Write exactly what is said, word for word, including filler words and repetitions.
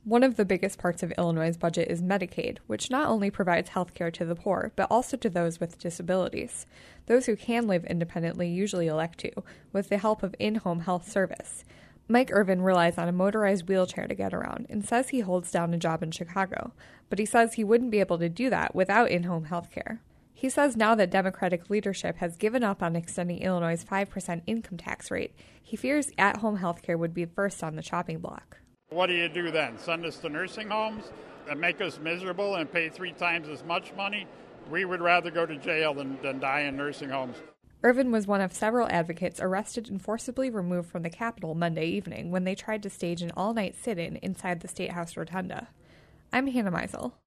One of the biggest parts of Illinois' budget is Medicaid, which not only provides health care to the poor, but also to those with disabilities. Those who can live independently usually elect to, with the help of in-home health service. Mike Irvin relies on a motorized wheelchair to get around and says he holds down a job in Chicago, but he says he wouldn't be able to do that without in-home health care. He says now that Democratic leadership has given up on extending Illinois' five percent income tax rate, he fears at-home health care would be first on the chopping block. What do you do then? Send us to nursing homes and make us miserable and pay three times as much money? We would rather go to jail than, than die in nursing homes. Irvin was one of several advocates arrested and forcibly removed from the Capitol Monday evening when they tried to stage an all-night sit-in inside the State House Rotunda. I'm Hannah Meisel.